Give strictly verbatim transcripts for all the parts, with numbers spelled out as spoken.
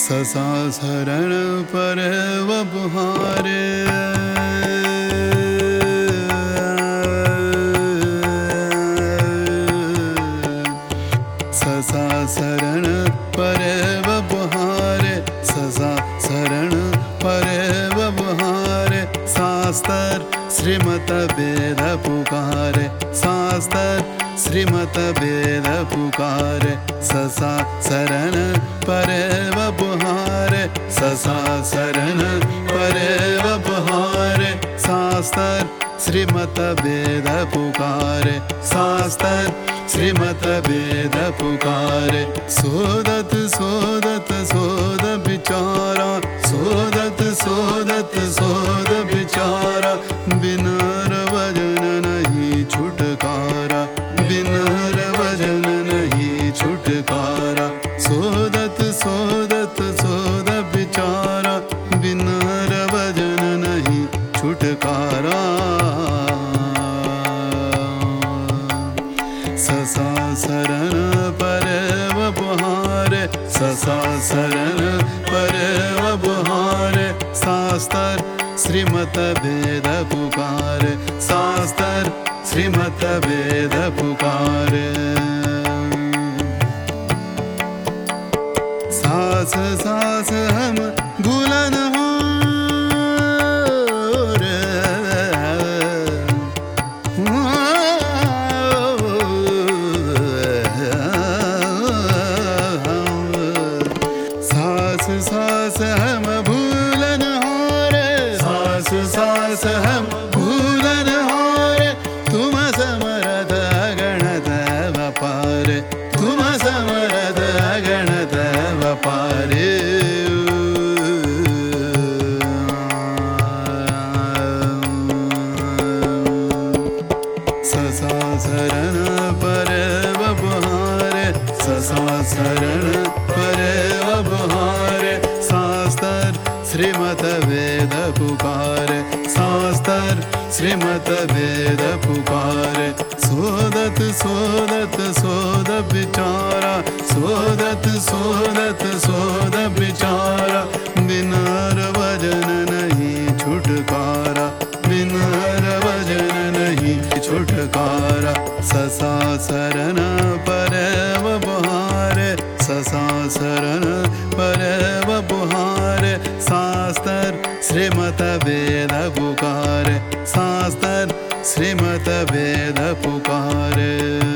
ससा शरण पर वबुहारे ससा शरण पर वबुहारे ससा शरण पर वबुहारे शास्त्र श्रीमत वेद पुकारे शास्त्र श्रीमत वेद पुकारे ससा शरण पर वबुहारे ससा शरण पर वबुहारे शास्त्र श्रीमत वेद पुकारे शास्त्र श्रीमत वेद पुकारे सोदत सोदत सोद बिचारा सोदत सोदत सोद बिचारा बिना वजन नहीं छुटकारा बिना वजन नहीं छुटकारा सोदत सोदत सोद बिचारा बिना वजन नहीं छुटकारा ससा शरण पर वबुहारे ससा शरण पर वबुहारे शास्त्र श्रीमत वेद पुकारे शास्त्र श्रीमत वेद पुकारे सास सास हम भूलन हो रे सास सास हम भूलन हो रे सास सास हम भूलन हो रे तुम समरथ गणत वपारे तुम समरथ गणत वपारे ससा शरण पर वबुहारे ससा शरण पर वबुहारे शास्त्र श्रीमत वेद पुकारे शास्त्र श्रीमत वेद पुकारे सोदत सोदत सोद बिचारा सोदत सोदत सोद बिचारा बिना वजन नहीं छुटकारा बिना वजन नहीं छुटकारा ससा शरण पर वबुहारे ससा शरण पर वबुहारे शास्त्र श्रीमत वेद पुकारे शास्त्र श्रीमत वेद पुकारे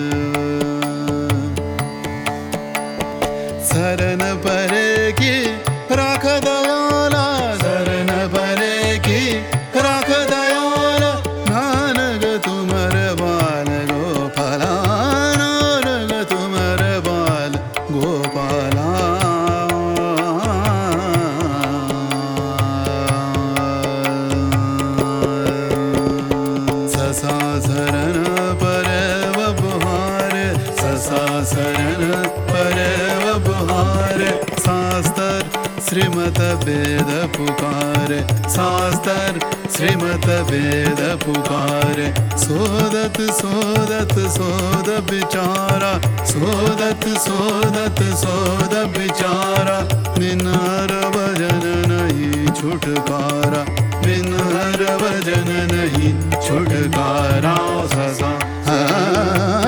शरण परे की राख दयाला शरण परे की राख दयाला नानक तुमर बाल गोपाला नानक तुमर बाल गोपाला ससा शरण पर वबुहारे ससा शरण पर वबुहारे शास्त्र श्रीमत वेद पुकारे शास्त्र श्रीमत वेद पुकारे सोदत सोदत सोद बिचारा सोदत सोदत सोद बिचारा बिना वजन नहीं छुटकारा बिना वजन नहीं छुटकारा ससा